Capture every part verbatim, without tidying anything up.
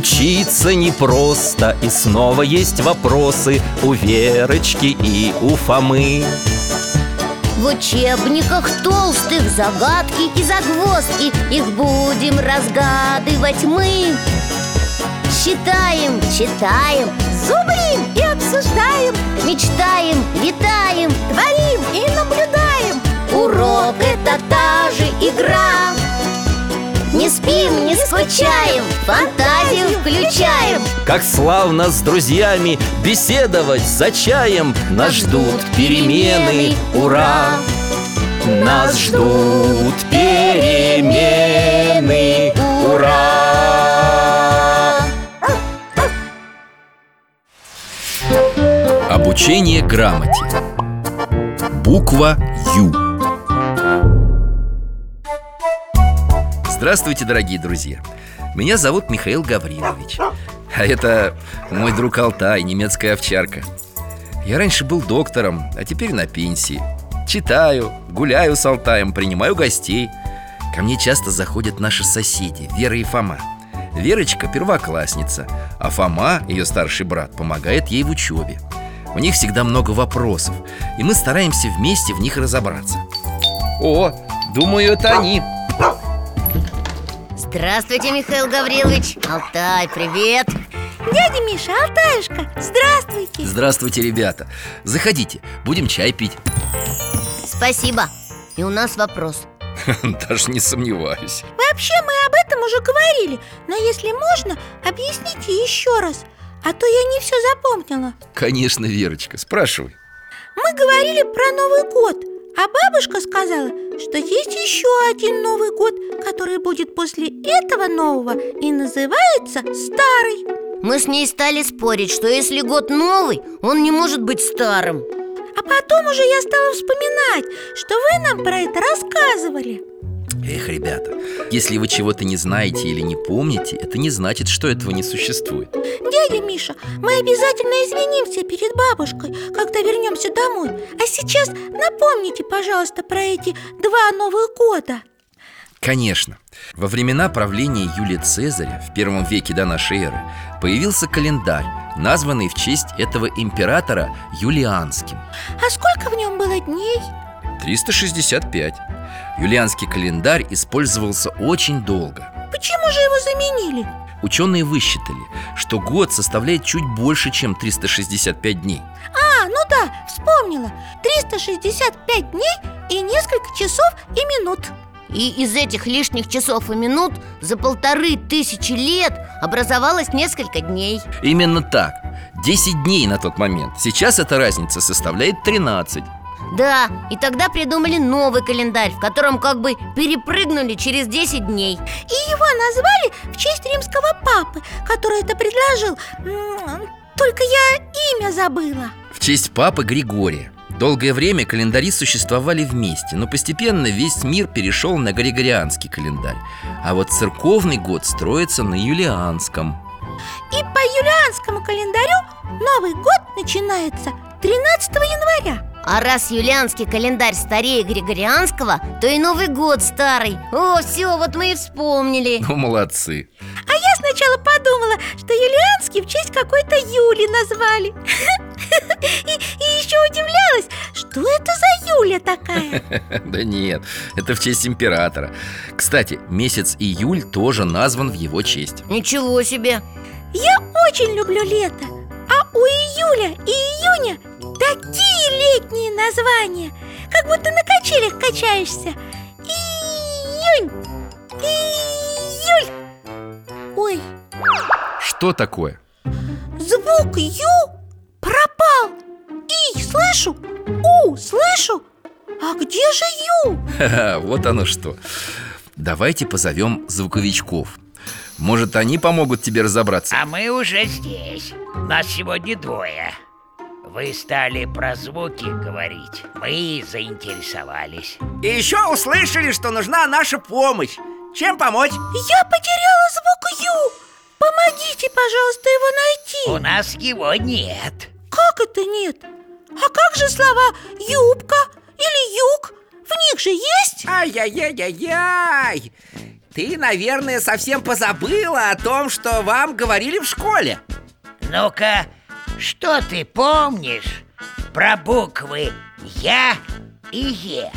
Учиться непросто, и снова есть вопросы у Верочки и у Фомы. В учебниках толстых загадки и загвоздки, их будем разгадывать мы. Считаем, читаем, зубрим и обсуждаем, мечтаем, летаем, творим и наблюдаем. Урок — это та же игра. Не спим, не скучаем, фантазию включаем. Как славно с друзьями беседовать за чаем. Нас ждут перемены, ура! Нас ждут перемены, ура! Обучение грамоте. Буква Ю. Здравствуйте, дорогие друзья! Меня зовут Михаил Гаврилович. А это мой друг Алтай, немецкая овчарка. Я раньше был доктором, а теперь на пенсии. Читаю, гуляю с Алтаем, принимаю гостей. Ко мне часто заходят наши соседи, Вера и Фома. Верочка первоклассница, а Фома, ее старший брат, помогает ей в учебе. У них всегда много вопросов, и мы стараемся вместе в них разобраться. О, думаю, это они. Здравствуйте, Михаил Гаврилович. Алтай, привет. Дядя Миша, Алтаюшка, здравствуйте. Здравствуйте, ребята. Заходите, будем чай пить. Спасибо. И у нас вопрос. Даже не сомневаюсь. Вообще мы об этом уже говорили, но если можно, объясните еще раз, а то я не все запомнила. Конечно, Верочка, спрашивай. Мы говорили про Новый год, а бабушка сказала, что есть еще один Новый год, который будет после этого нового и называется Старый. Мы с ней стали спорить, что если год новый, он не может быть старым. А потом уже я стала вспоминать, что вы нам про это рассказывали. Эх, ребята, если вы чего-то не знаете или не помните, это не значит, что этого не существует. Дядя Миша, мы обязательно извинимся перед бабушкой, когда вернемся домой. А сейчас напомните, пожалуйста, про эти два Новых года. Конечно. Во времена правления Юлия Цезаря в первом веке до нашей эры появился календарь, названный в честь этого императора Юлианским. А сколько в нем было дней? триста шестьдесят пять. Юлианский календарь использовался очень долго. Почему же его заменили? Ученые высчитали, что год составляет чуть больше, чем триста шестьдесят пять дней. А, ну да, вспомнила. триста шестьдесят пять дней и несколько часов и минут. И из этих лишних часов и минут за полторы тысячи лет образовалось несколько дней. Именно так. десять дней на тот момент. Сейчас эта разница составляет тринадцать. Да, и тогда придумали новый календарь, в котором как бы перепрыгнули через десять дней. И его назвали в честь римского папы, который это предложил. Только я имя забыла. В честь папы Григория. Долгое время календари существовали вместе, но постепенно весь мир перешел на григорианский календарь. А вот церковный год строится на юлианском. И по юлианскому календарю Новый год начинается тринадцатого января. А раз юлианский календарь старее григорианского, то и Новый год старый. О, все, вот мы и вспомнили. Ну, молодцы. А я сначала подумала, что юлианский в честь какой-то Юли назвали. И, и еще удивлялась, что это за Юля такая. Да нет, это в честь императора. Кстати, месяц июль тоже назван в его честь. Ничего себе. Я очень люблю лето. А у июля и июня такие летние названия, как будто на качелях качаешься. Июнь, июль. Ой. Что такое? Звук Ю пропал. И слышу, У слышу. А где же Ю? Ха-ха, вот оно что. Давайте позовем звуковичков. Может, они помогут тебе разобраться? А мы уже здесь. Нас сегодня двое. Вы стали про звуки говорить. Мы заинтересовались. И еще услышали, что нужна наша помощь. Чем помочь? Я потеряла звук Ю. Помогите, пожалуйста, его найти. У нас его нет. Как это нет? А как же слова юбка или юг? В них же есть? Ай-яй-яй-яй-яй! ты, наверное, совсем позабыла о том, что вам говорили в школе. Ну-ка, что ты помнишь про буквы Я и Е?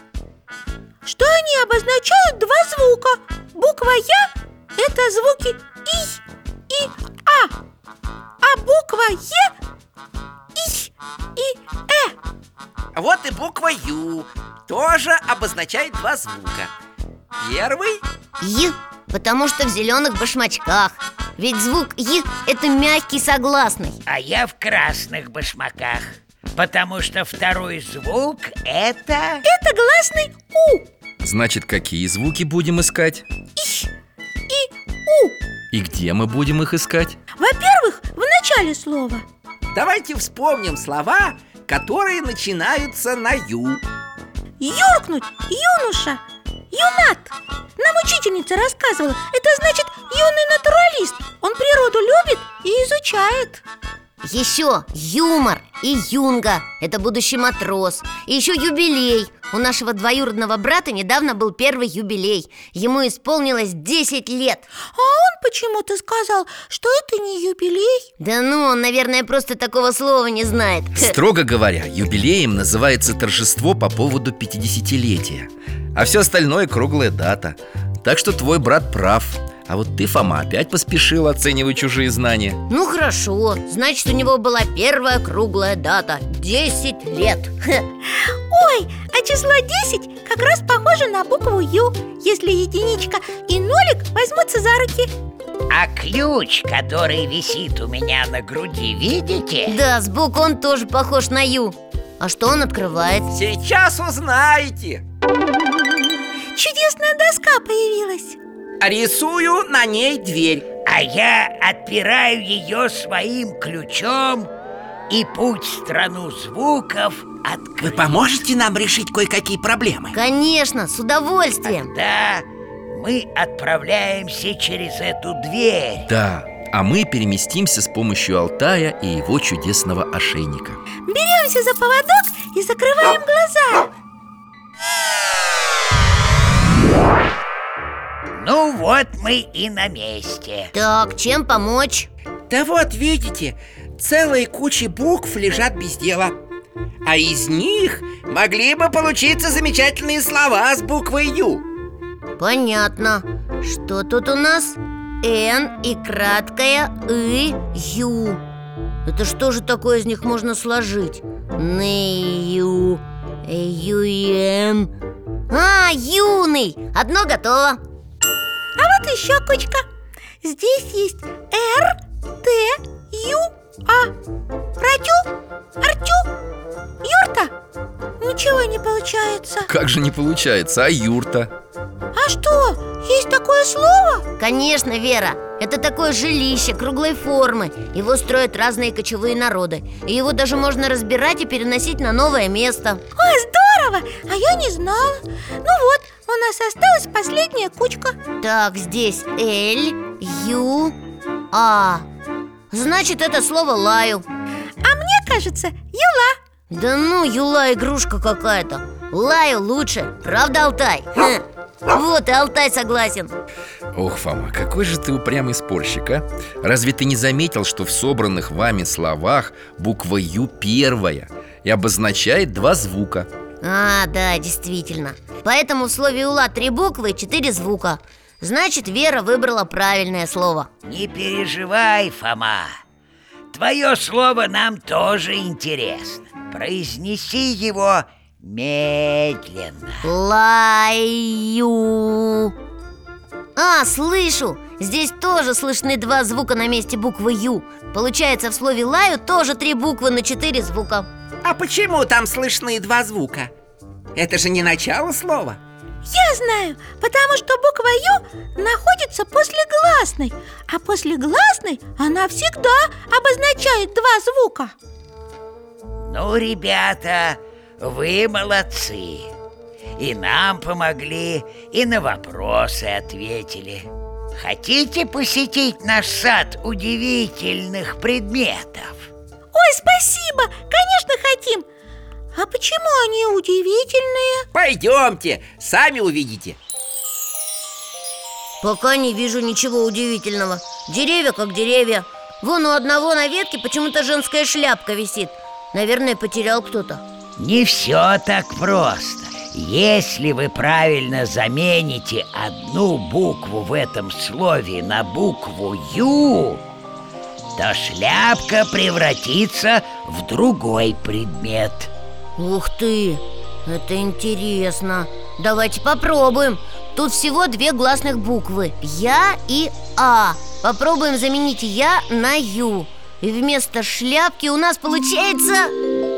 Что они обозначают два звука. Буква Я – это звуки И и А. А буква Е – И и Э. Вот и буква Ю тоже обозначает два звука. Первый Й, потому что в зеленых башмачках. Ведь звук Й – это мягкий согласный. А я в красных башмаках, потому что второй звук – это… Это гласный У. Значит, какие звуки будем искать? И и У. И где мы будем их искать? Во-первых, в начале слова. Давайте вспомним слова, которые начинаются на Ю. Юркнуть, юноша, юнат. Нам учительница рассказывала. Это значит юный натуралист. Он природу любит и изучает. Еще юмор и юнга – это будущий матрос. И еще юбилей. У нашего двоюродного брата недавно был первый юбилей. Ему исполнилось десять лет. А он почему-то сказал, что это не юбилей. Да ну, он, наверное, просто такого слова не знает. Строго говоря, юбилеем называется торжество по поводу пятидесятилетия. А все остальное круглая дата. Так что твой брат прав. А вот ты, Фома, опять поспешил, оценивая чужие знания. Ну хорошо, значит, у него была первая круглая дата – десять лет. Ой, а число десять как раз похоже на букву Ю, если единичка и нолик возьмутся за руки. А ключ, который висит у меня на груди, видите? Да, сбоку он тоже похож на Ю. А что он открывает? Сейчас узнаете. Чудесная доска появилась. Рисую на ней дверь. А я отпираю ее своим ключом, и путь в страну звуков открыт. Вы поможете нам решить кое-какие проблемы? Конечно, с удовольствием. Да, мы отправляемся через эту дверь. Да, а мы переместимся с помощью Алтая и его чудесного ошейника. Беремся за поводок и закрываем глаза. Ну вот мы и на месте. Так, чем помочь? Да вот, видите, целые кучи букв лежат без дела. А из них могли бы получиться замечательные слова с буквой Ю. Понятно. Что тут у нас? Н и краткая И, Ю. Это что же такое из них можно сложить? Н-ю, Ю-ем. А, юный! Одно готово. А вот еще кучка. Здесь есть Р, Т, Ю, А. Ратю, Артю, Юрта. Ничего не получается. Как же не получается, а юрта? А что, есть такое слово? Конечно, Вера. Это такое жилище круглой формы. Его строят разные кочевые народы. И его даже можно разбирать и переносить на новое место. Ой, здорово! А я не знала. Ну вот, у нас осталась последняя кучка. Так, здесь Л, Ю, А. Значит, это слово лаю. А мне кажется, Юла. Да ну, Юла игрушка какая-то. Лаю лучше, правда, Алтай? Хм. Вот и Алтай согласен. Ох, Фома, какой же ты упрямый спорщик, а? Разве ты не заметил, что в собранных вами словах буква Ю первая и обозначает два звука? А, да, действительно. Поэтому в слове Ула три буквы и четыре звука. Значит, Вера выбрала правильное слово. Не переживай, Фома. Твое слово нам тоже интересно. Произнеси его медленно. Лаю. А, слышу. Здесь тоже слышны два звука на месте буквы Ю. Получается, в слове лаю тоже три буквы на четыре звука. А почему там слышны два звука? Это же не начало слова. Я знаю, потому что буква Ю находится после гласной. А после гласной она всегда обозначает два звука. Ну, ребята, вы молодцы. И нам помогли, и на вопросы ответили. Хотите посетить наш сад удивительных предметов? Ой, спасибо, конечно хотим. А почему они удивительные? Пойдемте, сами увидите. Пока не вижу ничего удивительного. Деревья как деревья. Вон у одного на ветке почему-то женская шляпка висит. Наверное, потерял кто-то. Не все так просто. Если вы правильно замените одну букву в этом слове на букву «Ю», то шляпка превратится в другой предмет. Ух ты, это интересно. Давайте попробуем. Тут всего две гласных буквы «Я» и «А». Попробуем заменить «Я» на «Ю». И вместо шляпки у нас получается...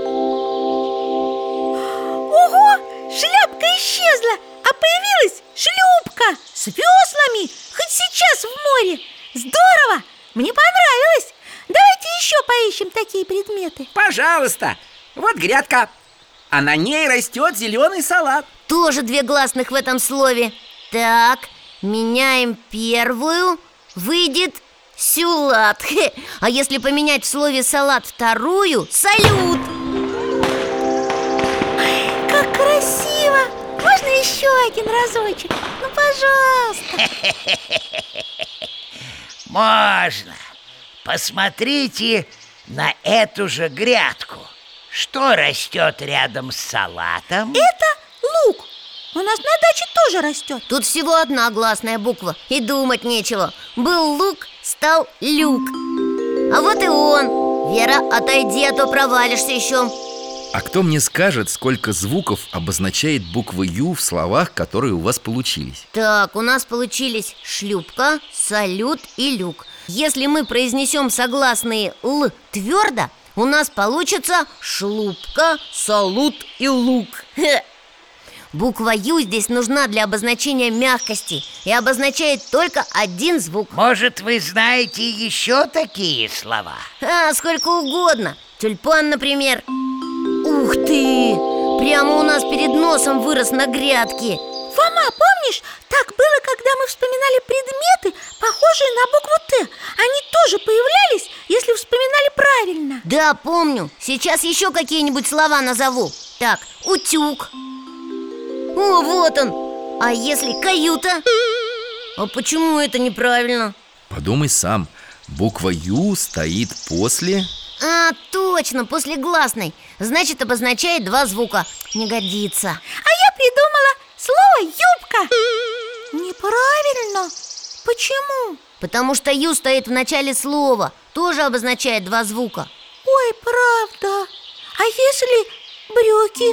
Ого! Шляпка исчезла, а появилась шлюпка с веслами, хоть сейчас в море. Здорово! Мне понравилось. Давайте еще поищем такие предметы. Пожалуйста, вот грядка, а на ней растет зеленый салат. Тоже две гласных в этом слове. Так, меняем первую. Выйдет сюлат. Хе. А если поменять в слове салат вторую, салют. Как красиво! Можно еще один разочек? Ну, пожалуйста. Можно. Посмотрите на эту же грядку. Что растет рядом с салатом? Это лук. У нас на даче тоже растет. Тут всего одна гласная буква. И думать нечего. Был лук, стал люк. А вот и он. Вера, отойди, а то провалишься еще. А кто мне скажет, сколько звуков обозначает буква «Ю» в словах, которые у вас получились? Так, у нас получились шлюпка, салют и люк. Если мы произнесем согласные «л» твердо, у нас получится шлупка, салут и лук. Хе. Буква «Ю» здесь нужна для обозначения мягкости и обозначает только один звук. Может, вы знаете еще такие слова? А, сколько угодно. Тюльпан, например. Ух ты! Прямо у нас перед носом вырос на грядке. Фома, помнишь, так было, когда мы вспоминали предметы, похожие на букву «Т». Они тоже появлялись, если вспоминали правильно. Да, помню. Сейчас еще какие-нибудь слова назову. Так, утюг. О, вот он. А если каюта? А почему это неправильно? Подумай сам. Буква «Ю» стоит после... А, точно, после гласной. Значит, обозначает два звука. Не годится. А я придумала слово «юбка». Неправильно. Почему? Потому что «ю» стоит в начале слова. Тоже обозначает два звука. Ой, правда. А если брюки?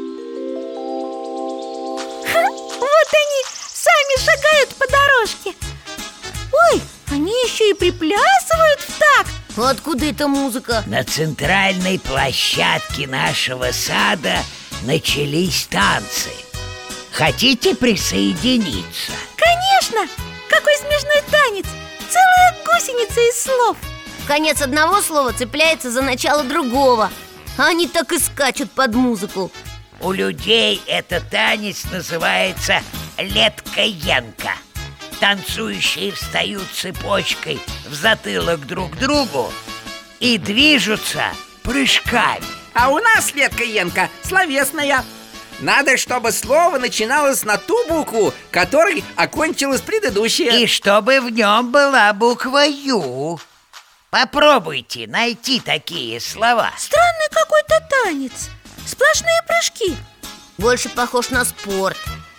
Ха, вот они, сами шагают по дорожке. Ой, они еще и приплясывают в такт. Откуда эта музыка? На центральной площадке нашего сада начались танцы. Хотите присоединиться? Конечно! Какой смешной танец! Целая гусеница из слов. Конец одного слова цепляется за начало другого. А они так и скачут под музыку. У людей этот танец называется леткоенко. Танцующие встают цепочкой в затылок друг другу и движутся прыжками. А у нас, Летка-Енка, словесная. Надо, чтобы слово начиналось на ту букву, которой окончилось предыдущее. И чтобы в нем была буква «Ю». Попробуйте найти такие слова. Странный какой-то танец. Сплошные прыжки. Больше похож на спорт.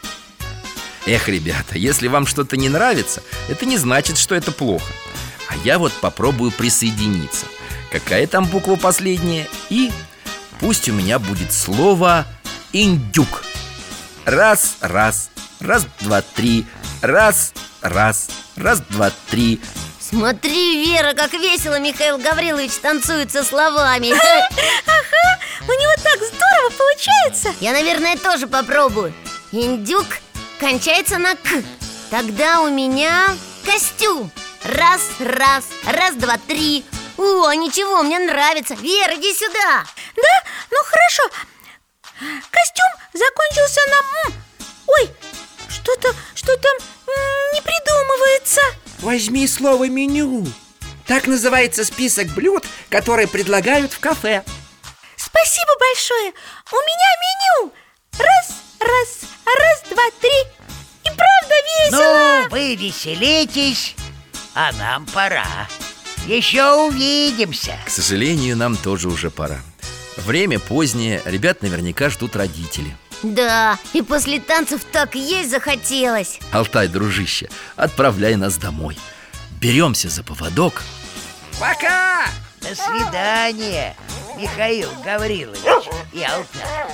Эх, ребята, если вам что-то не нравится, это не значит, что это плохо. А я вот попробую присоединиться. Какая там буква последняя? И пусть у меня будет слово «индюк». Раз, раз, раз, два, три. Раз, раз, раз, два, три. Смотри, Вера, как весело Михаил Гаврилович танцует со словами. Ага, у него так здорово получается. Я, наверное, тоже попробую. Индюк кончается на «к». Тогда у меня костюм. Раз, раз, раз, два, три. О, ничего, мне нравится. Вера, иди сюда. Да? Ну хорошо. Костюм закончился на «м». Ой, что-то, что-то м, не придумывается. Возьми слово «меню». Так называется список блюд, которые предлагают в кафе. Спасибо большое. У меня меню. Раз, раз, раз, два, три. И правда весело. Ну, вы веселитесь, а нам пора. Еще увидимся. К сожалению, нам тоже уже пора. Время позднее, ребят наверняка ждут родители. Да, и после танцев так есть захотелось. Алтай, дружище, отправляй нас домой. Беремся за поводок. Пока! До свидания, Михаил Гаврилович и Алтай.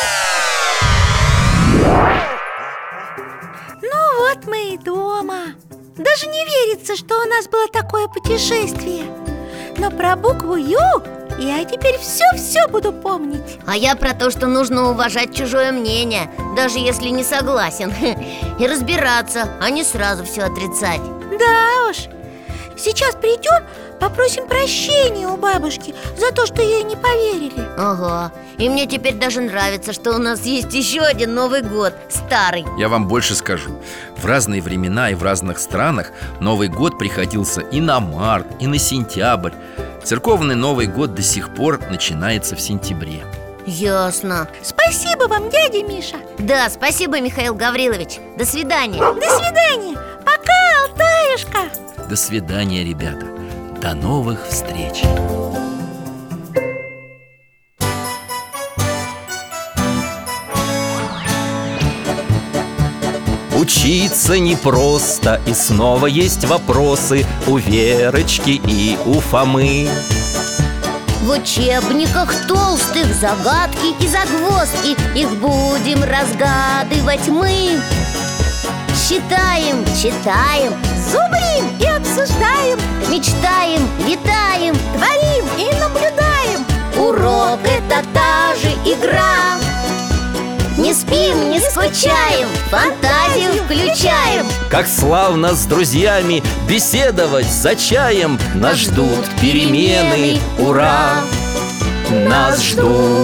Ну вот мы и дома. Даже не верится, что у нас было такое путешествие. Но про букву Ю я теперь все-все буду помнить. А я про то, что нужно уважать чужое мнение, даже если не согласен. И разбираться, а не сразу все отрицать. Да уж. Сейчас придем, попросим прощения у бабушки за то, что ей не поверили. Ага. И мне теперь даже нравится, что у нас есть еще один Новый год, старый. Я вам больше скажу. В разные времена и в разных странах Новый год приходился и на март, и на сентябрь. Церковный Новый год до сих пор начинается в сентябре. Ясно. Спасибо вам, дядя Миша. Да, спасибо, Михаил Гаврилович. До свидания. До свидания. Пока, Алтаюшка. До свидания, ребята. До новых встреч. Учиться непросто, и снова есть вопросы у Верочки и у Фомы. В учебниках толстых загадки и загвоздки, их будем разгадывать мы. Считаем, читаем, Зубрим и обсуждаем, мечтаем, летаем, творим и наблюдаем. урок — это та же игра. Не спим, не скучаем, фантазию включаем. Как славно с друзьями беседовать за чаем. Нас ждут перемены, ура! Нас ждут